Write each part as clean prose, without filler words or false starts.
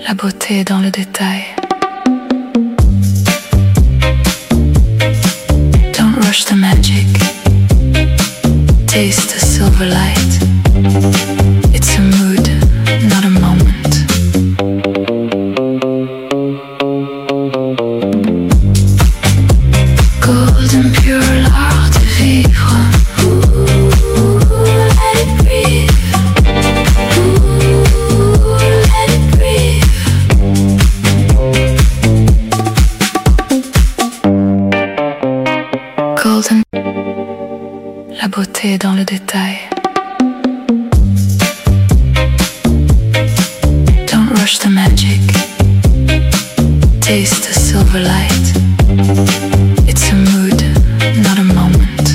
La beauté est dans le détail. Don't rush the magic. Taste the silver light. It's a mood, not a moment. Golden pure l'art de vivre. Let it breathe. Let it breathe. Golden. La beauté est dans le détail. Don't rush the magic. Taste the silver light. It's a mood, not a moment.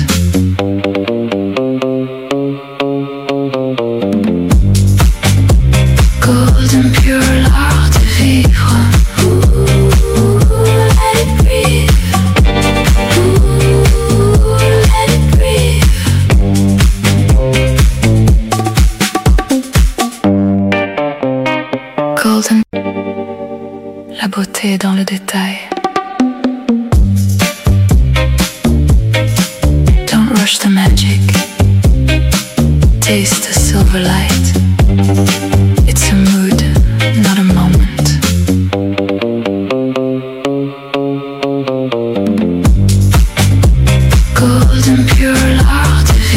Golden pure l'art de vivre. Let it breathe. Let it breathe. Golden. La beauté est dans le détail. Don't rush the magic. Taste the silver light.